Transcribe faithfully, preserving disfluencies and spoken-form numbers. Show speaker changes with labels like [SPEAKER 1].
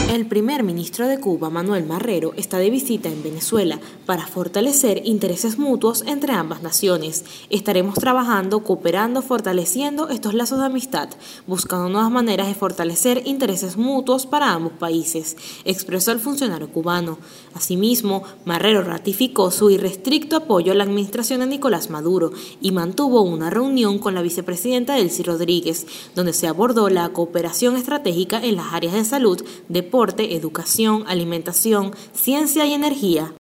[SPEAKER 1] El primer ministro de Cuba, Manuel Marrero, está de visita en Venezuela para fortalecer intereses mutuos entre ambas naciones. Estaremos trabajando, cooperando, fortaleciendo estos lazos de amistad, buscando nuevas maneras de fortalecer intereses mutuos para ambos países, expresó el funcionario cubano. Asimismo, Marrero ratificó su irrestricto apoyo a la administración de Nicolás Maduro y mantuvo una reunión con la vicepresidenta Delcy Rodríguez, donde se abordó la cooperación estratégica en las áreas de salud, deporte, educación, alimentación, ciencia y energía.